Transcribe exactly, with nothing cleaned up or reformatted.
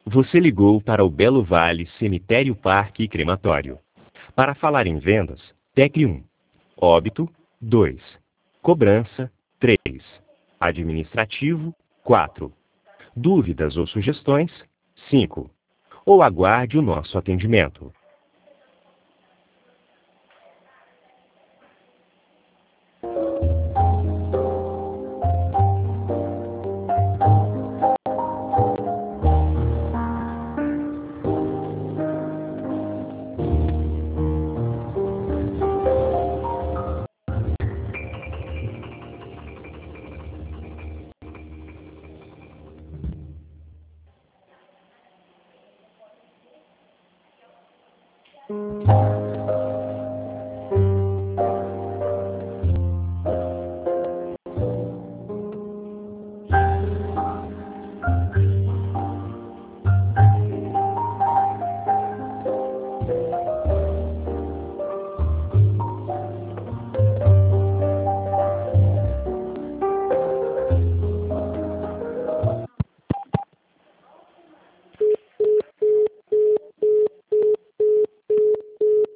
Você ligou para o Belo Vale Cemitério Parque e Crematório. Para falar em vendas, tecle um. Óbito, dois. Cobrança, três. Administrativo, quatro. Dúvidas ou sugestões, cinco. Ou aguarde o nosso atendimento.